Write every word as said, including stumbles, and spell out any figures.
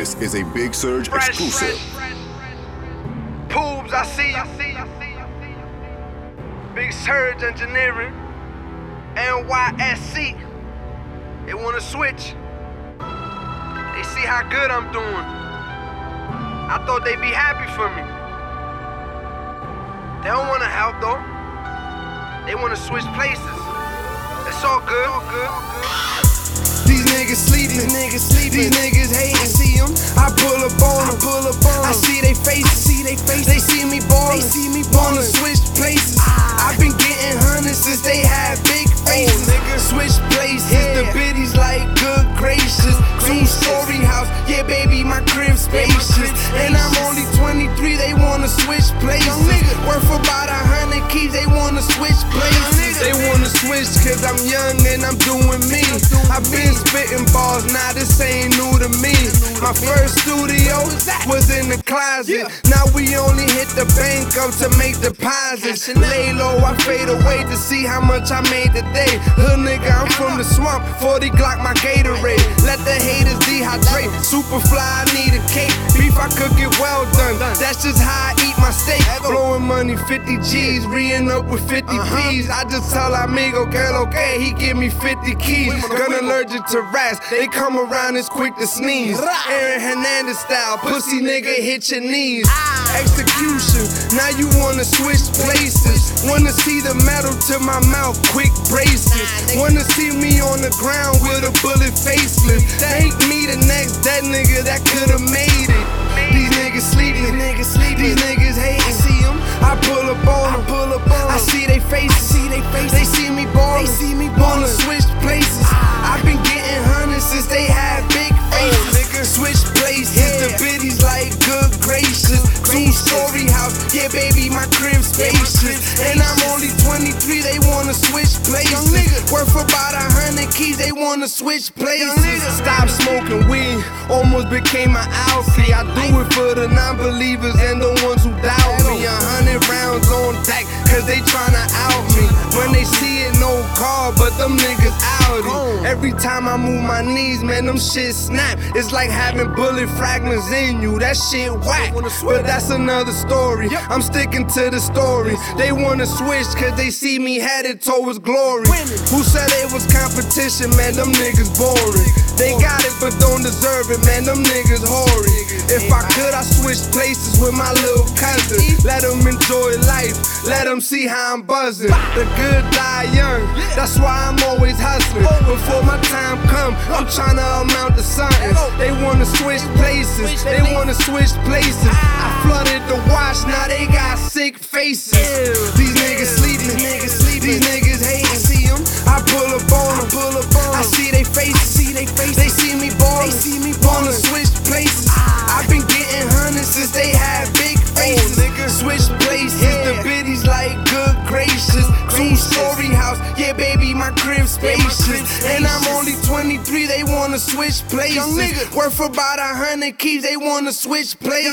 This is a Big Surge exclusive. Poobs, I see you. Big Surge Engineering. N Y S C. They wanna switch. They see how good I'm doing. I thought they'd be happy for me. They don't wanna help though. They wanna switch places. It's all good. All good. All good. These niggas sleeping, niggas sleeping. These niggas hating. I see them, I pull up on them, pull up on them. I see they faces, see they faces. They see me ballin', they see me ballin'. Wanna switch places. I've been getting hundreds since they had big faces. Oh, nigga, switch places. Yeah. The biddies like good gracious. Two story house, yeah, baby, my crib spacious. And I'm only twenty-three. They wanna switch places. Worth about a hundred keys. They wanna switch places. They wanna switch cause I'm young and I'm doing me. I've been spitting balls, now this ain't new to me. My first studio was in the closet. Now we only hit the bank up to make deposits. Lay low, I fade away to see how much I made today. Hood nigga, I'm from the swamp, forty Glock my Gatorade. Let the haters dehydrate. Superfly, I need a cake. Beef, I cook it well done. That's just how I eat my steak. Blowing money, fifty G's, re-ing up with fifty P's. I just tell amigo, girl, okay, he give me fifty keys. Gun allergic to rats, they come around as quick to sneeze. Aaron Hernandez style, pussy nigga hit your knees. Execution, now you wanna switch places. Wanna see the metal to my mouth, quick braces. Wanna see me on the ground with a bullet facelift. Think me the next dead nigga that could've made it. These niggas sleeping, these niggas sleeping, these niggas hating. I see them, I pull up on them, pull up on them. I see they faces, see they faces. They see me ballin', they see me ballin'. Wanna switch places. I've been getting hundreds since they had big faces. Switch places, the biddies like good gracious. Two story house, yeah, baby, my crib spacious. And I'm only twenty-three. They wanna switch places. Worth about a hundred keys. They wanna switch places. Stop smoking weed, almost became my outfit. I do it for the non-believers and the ones who doubt me. A hundred rounds on deck, cause they tryna out me. When they see it, no car, but them niggas outy. Every time I move my knees, man, them shit snap. It's like having bullet fragments in you. That shit whack, but that's another story. I'm sticking to the story. They wanna switch cause they see me headed towards glory. Who said it was competition, man? Them niggas boring. They got it but don't deserve it, man. Them niggas hoary. If I could, I switch places with my little cousin. Let them enjoy life, let them see how I'm buzzing. The good die young, that's why I'm always hustling. Before my time come, I'm tryna amount to something. They wanna switch places, they wanna switch places. I flooded the watch, now they got sick faces. These niggas sleeping, these niggas hating. I see them, I pull up on them, pull up on them. I see they faces, see they faces. They see me ballin', they see me ballin'. Switch places. I've been getting hundreds since they had big faces. Switch places, the biddies like good gracious. Two story house, yeah, baby, my crib spacious. And I'm only twenty-three. They wanna switch places. Worth about a hundred keys. They wanna switch places.